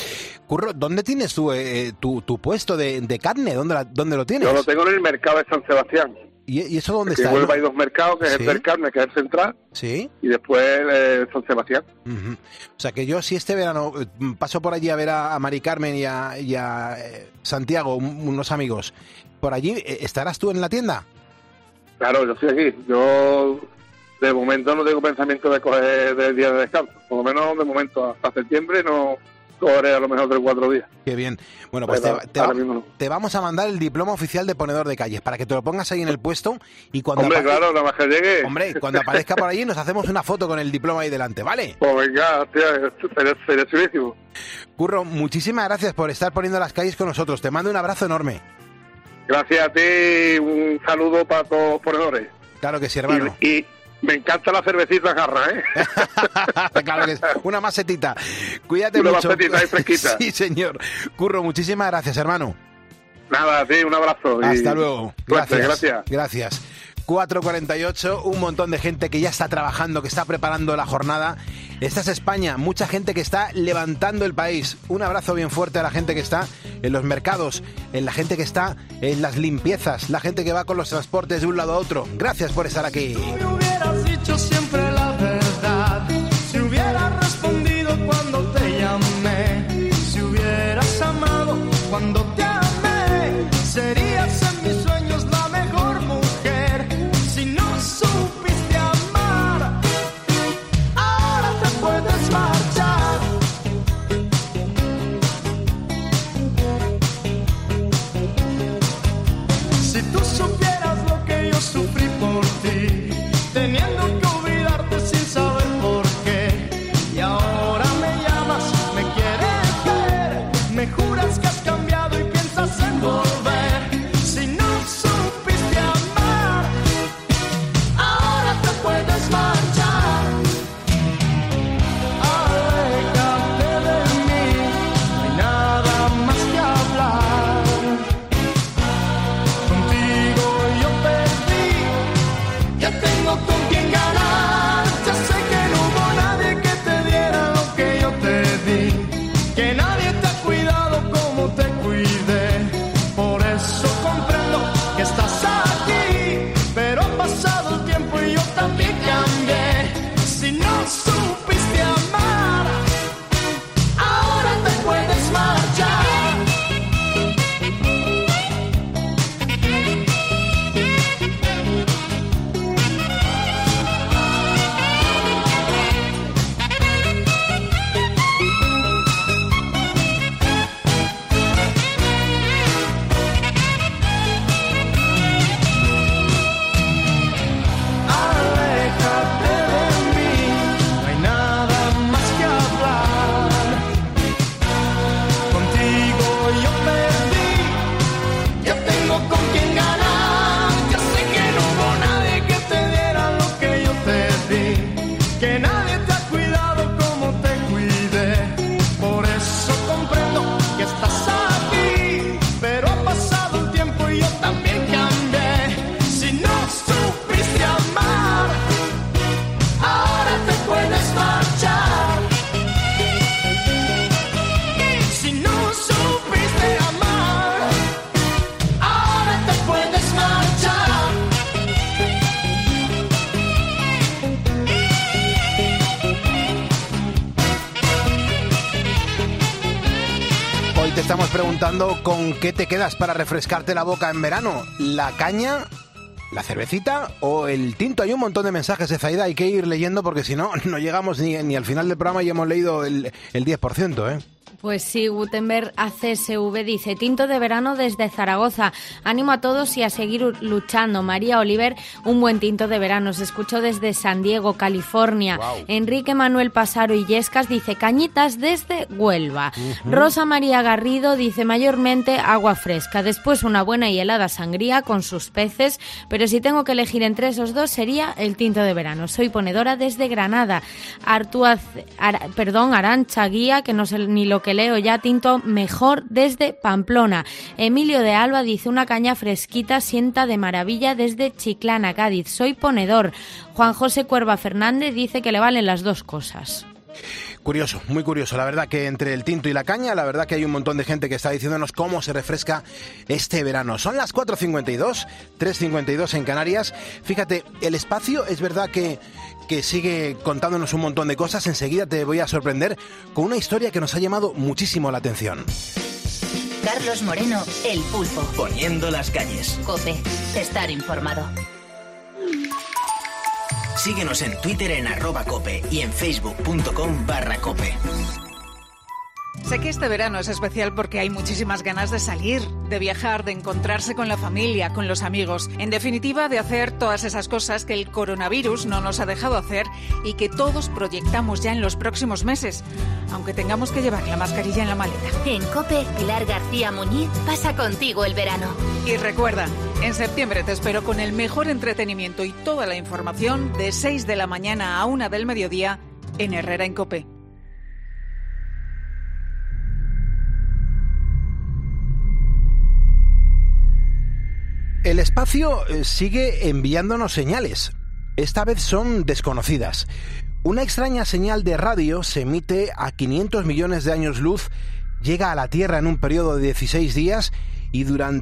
A: Curro, ¿dónde tienes tu puesto de carne? ¿Dónde lo tienes?
R: Yo lo tengo en el mercado de San Sebastián.
A: ¿Y eso dónde está?
R: En Huelva hay 2 mercados, que es el del Carmen, que es el central,
A: ¿sí? Y
R: después San Sebastián.
A: O sea, que yo si este verano paso por allí a ver a Mari Carmen y a Santiago, unos amigos, por allí, ¿estarás tú en la tienda? Claro, yo estoy aquí. Yo de momento no tengo pensamiento de coger el día de descanso. Por lo menos de momento hasta septiembre no cogeré a lo mejor 3 o 4 días. Qué bien. Bueno, pues te vamos a mandar el diploma oficial de ponedor de calles para que te lo pongas ahí en el puesto y cuando... Hombre, claro, nada más que llegue. Hombre, cuando aparezca por allí nos hacemos una foto con el diploma ahí delante, ¿vale? Pues venga, hostia, sería chulísimo. Curro, muchísimas gracias por estar poniendo las calles con nosotros. Te mando un abrazo enorme. Gracias a ti, un saludo para todos los ponedores. Claro que sí, hermano. Y me encanta la cervecita jarra, ¿eh? Claro que sí. Una masetita. Cuídate mucho. Una masetita ahí fresquita. Sí, señor. Curro, muchísimas gracias, hermano. Nada, a ti, un abrazo. Hasta luego. Gracias. Gracias. 4:48, un montón de gente que ya está trabajando, que está preparando la jornada. Esta es España, mucha gente que está levantando el país. Un abrazo bien fuerte a la gente que está en los mercados, en la gente que está en las limpiezas, la gente que va con los transportes de un lado a otro. Gracias por estar aquí.
K: Si me hubieras dicho siempre la verdad, si hubieras respondido cuando te llamé, si hubieras amado cuando te amé, serías en mis sueños la mejor mujer. Si no supiste amar, ahora te puedes marchar. Si tú supieras lo que yo sufrí por ti, teniendo que olvidarte sin saber por qué, y ahora me llamas, me quieres ver, me juras que has cambiado y piensas en volver. Si no supiste amar, ahora te puedes marchar. Aléjate de mí, no hay nada más que hablar. Contigo yo perdí, ya tengo con quién ganar. Ya sé que no hubo nadie que te diera lo que yo te di, que nadie te ha cuidado como te cuidé. Por eso comprendo que estás aquí, pero ha pasado el tiempo y yo también cambié. Si no supiste amar, ahora te puedes marchar. Aléjate de mí, no hay nada más que hablar. Contigo yo perdí, ya tengo con quién ganar. Ya sé que no hubo nadie que te diera lo que yo te di, que nadie te ha cuidado como te cuidé. Por eso comprendo que estás aquí, pero ha pasado el tiempo y yo también cambié. Si no supiste amar, ahora te puedes marchar. Si no supiste amar, ahora te puedes marchar.
A: Hoy te estamos preguntando con qué te quedas para refrescarte la boca en verano. ¿La caña, la cervecita o el tinto? Hay un montón de mensajes de Zaida, hay que ir leyendo porque si no, no llegamos ni al final del programa y hemos leído el 10%, ¿eh?
D: Pues sí, Gutenberg ACSV dice: tinto de verano desde Zaragoza. Ánimo a todos y a seguir luchando. María Oliver, un buen tinto de verano. Se escuchó desde San Diego, California. Wow. Enrique Manuel Pasaro Illescas dice: cañitas desde Huelva. Rosa María Garrido dice: mayormente agua fresca. Después una buena y helada sangría con sus peces. Pero si tengo que elegir entre esos dos sería el tinto de verano. Soy ponedora desde Granada. Arancha Guía, que no sé ni lo que leo ya, tinto mejor desde Pamplona. Emilio de Alba dice: una caña fresquita sienta de maravilla desde Chiclana, Cádiz. Soy ponedor. Juan José Cuerva Fernández dice que le valen las dos cosas.
A: curioso, muy curioso. La verdad que entre el tinto y la caña, la verdad que hay un montón de gente que está diciéndonos cómo se refresca este verano. Son las 4:52, 3:52 en Canarias. Fíjate, el espacio es verdad que sigue contándonos un montón de cosas. Enseguida te voy a sorprender con una historia que nos ha llamado muchísimo la atención.
B: Carlos Moreno, El Pulpo.
J: Poniendo las calles.
B: COPE. Estar informado.
J: Síguenos en Twitter en @cope y en facebook.com/cope.
S: Sé que este verano es especial porque hay muchísimas ganas de salir, de viajar, de encontrarse con la familia, con los amigos. En definitiva, de hacer todas esas cosas que el coronavirus no nos ha dejado hacer y que todos proyectamos ya en los próximos meses, aunque tengamos que llevar la mascarilla en la maleta.
B: En COPE, Pilar García Muñiz pasa contigo el verano.
S: Y recuerda, en septiembre te espero con el mejor entretenimiento y toda la información de 6 de la mañana a 1 del mediodía en Herrera en COPE.
A: El espacio sigue enviándonos señales. Esta vez son desconocidas. Una extraña señal de radio se emite a 500 millones de años luz, llega a la Tierra en un periodo de 16 días y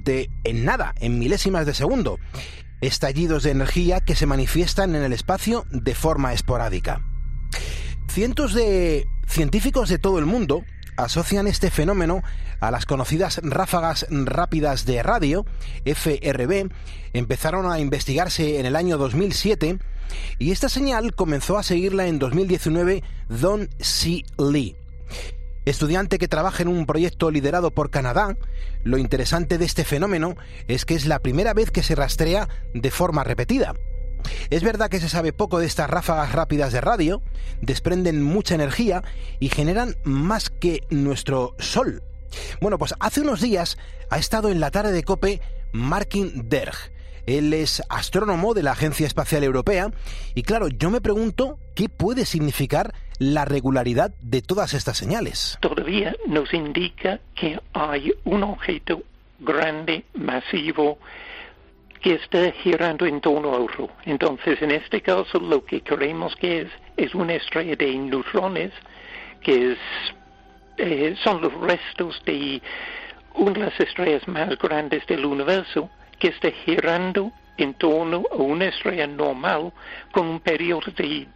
A: en milésimas de segundo. Estallidos de energía que se manifiestan en el espacio de forma esporádica. Cientos de científicos de todo el mundo asocian este fenómeno a las conocidas ráfagas rápidas de radio, FRB. Empezaron a investigarse en el año 2007 y esta señal comenzó a seguirla en 2019 Don C. Lee, estudiante que trabaja en un proyecto liderado por Canadá. Lo interesante de este fenómeno es que es la primera vez que se rastrea de forma repetida. Es verdad que se sabe poco de estas ráfagas rápidas de radio, desprenden mucha energía y generan más que nuestro Sol. Bueno, pues hace unos días ha estado en la tarde de COPE Martin Derg. Él es astrónomo de la Agencia Espacial Europea y claro, yo me pregunto qué puede significar la regularidad de todas estas señales.
T: Todavía nos indica que hay un objeto grande, masivo, que está girando en torno a otro. Entonces, en este caso, lo que creemos que es una estrella de neutrones, que son los restos de una de las estrellas más grandes del universo, que está girando en torno a una estrella normal con un periodo de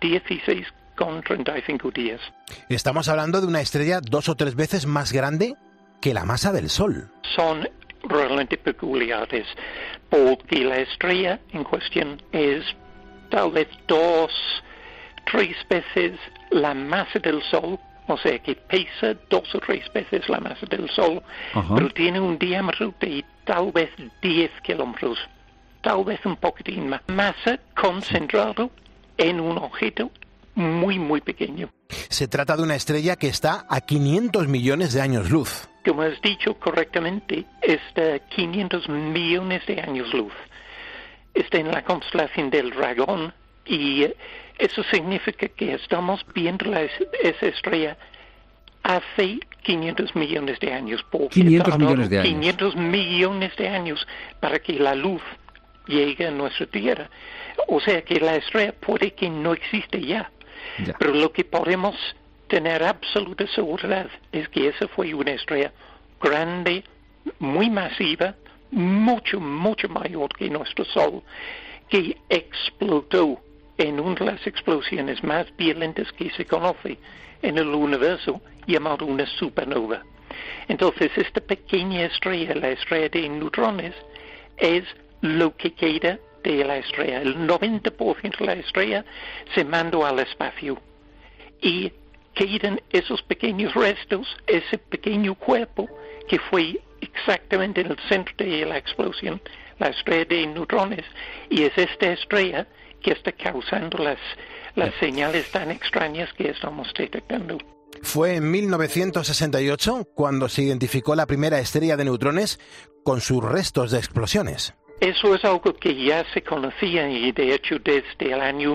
T: 16,35 días.
A: Estamos hablando de una estrella 2 o 3 veces más grande que la masa del Sol.
T: Son realmente peculiares, porque la estrella en cuestión es tal vez 2, 3 veces la masa del Sol, o sea que pesa 2 o 3 veces la masa del Sol, pero tiene un diámetro de tal vez 10 kilómetros, tal vez un poquitín más. Masa concentrado en un objeto muy, muy pequeño.
A: Se trata de una estrella que está a 500 millones de años luz.
T: Como has dicho correctamente, está a 500 millones de años luz. Está en la constelación del Dragón y eso significa que estamos viendo esa estrella hace 500 millones de años.
U: 500 millones de años.
T: 500 millones de años para que la luz llegue a nuestra Tierra. O sea que la estrella puede que no existe ya. Pero lo que podemos tener absoluta seguridad es que esa fue una estrella grande, muy masiva, mucho, mucho mayor que nuestro Sol, que explotó en una de las explosiones más violentas que se conoce en el universo, llamado una supernova. Entonces, esta pequeña estrella, la estrella de neutrones, es lo que queda de la estrella. El 90% de la estrella se mandó al espacio y quedan esos pequeños restos, ese pequeño cuerpo que fue exactamente en el centro de la explosión, la estrella de neutrones, y es esta estrella que está causando las señales tan extrañas que estamos detectando.
A: Fue en 1968 cuando se identificó la primera estrella de neutrones con sus restos de explosiones.
T: Eso es algo que ya se conocía y de hecho desde el año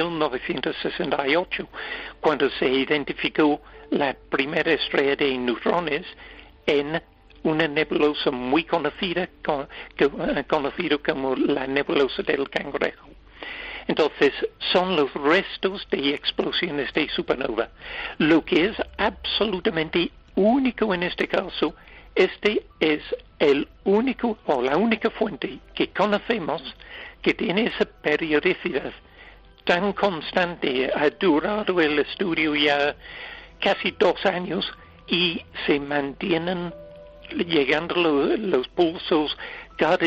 T: 1968, cuando se identificó la primera estrella de neutrones en una nebulosa muy conocida como la nebulosa del Cangrejo. Entonces, son los restos de explosiones de supernova. Lo que es absolutamente único en este caso, este es el único o la única fuente que conocemos que tiene esa periodicidad tan constante. Ha durado el estudio ya casi 2 años y se mantienen llegando los pulsos cada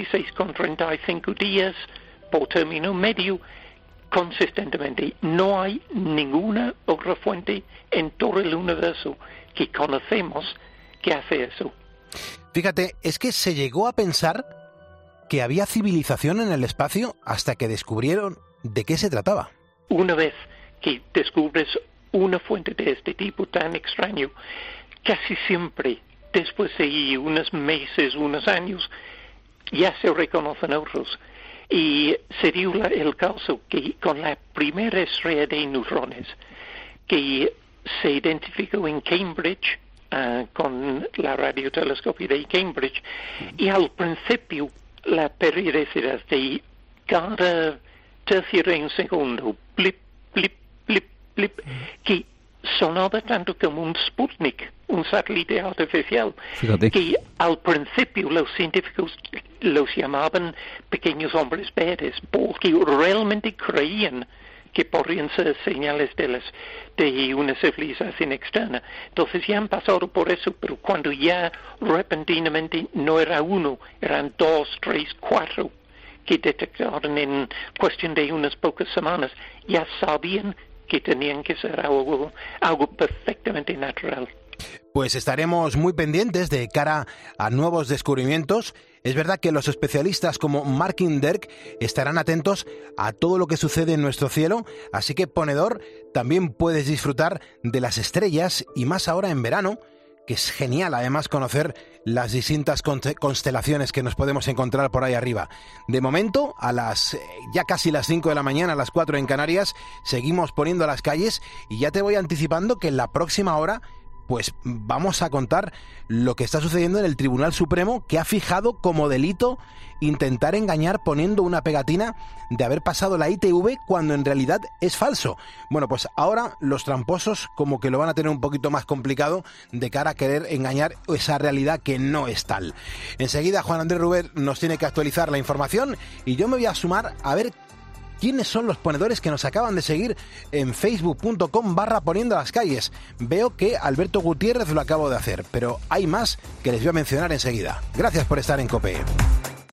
T: 16,35 días por término medio consistentemente. No hay ninguna otra fuente en todo el universo que conocemos que hace eso.
A: Fíjate, es que se llegó a pensar que había civilización en el espacio hasta que descubrieron de qué se trataba.
T: Una vez que descubres una fuente de este tipo tan extraño, casi siempre, después de unos meses, unos años, ya se reconocen otros. Y sería el caso que con la primera estrella de neutrones, que se identificó en Cambridge, con la radiotelescopio de Cambridge, y al principio la periodicidad de cada tercio de un segundo, blip, blip, blip, blip, que sonaba tanto como un Sputnik, un satélite artificial. Fíjate. Que al principio los científicos los llamaban pequeños hombres verdes, porque realmente creían que podrían ser señales de una civilización externa. Entonces ya han pasado por eso, pero cuando ya repentinamente no era uno, eran 2, 3, 4 que detectaron en cuestión de unas pocas semanas, ya sabían que tenían que ser algo perfectamente natural.
A: Pues estaremos muy pendientes de cara a nuevos descubrimientos. Es verdad que los especialistas como Martin Derk estarán atentos a todo lo que sucede en nuestro cielo, así que ponedor, también puedes disfrutar de las estrellas y más ahora en verano, que es genial además conocer las distintas constelaciones que nos podemos encontrar por ahí arriba. De momento, a ya casi las 5 de la mañana, a las 4 en Canarias, seguimos poniendo las calles y ya te voy anticipando que en la próxima hora pues vamos a contar lo que está sucediendo en el Tribunal Supremo, que ha fijado como delito intentar engañar poniendo una pegatina de haber pasado la ITV cuando en realidad es falso. Bueno, pues ahora los tramposos como que lo van a tener un poquito más complicado de cara a querer engañar esa realidad que no es tal. Enseguida Juan Andrés Ruber nos tiene que actualizar la información y yo me voy a sumar a ver ¿quiénes son los ponedores que nos acaban de seguir en facebook.com/poniendo las calles? Veo que Alberto Gutiérrez lo acabo de hacer, pero hay más que les voy a mencionar enseguida. Gracias por estar en COPE.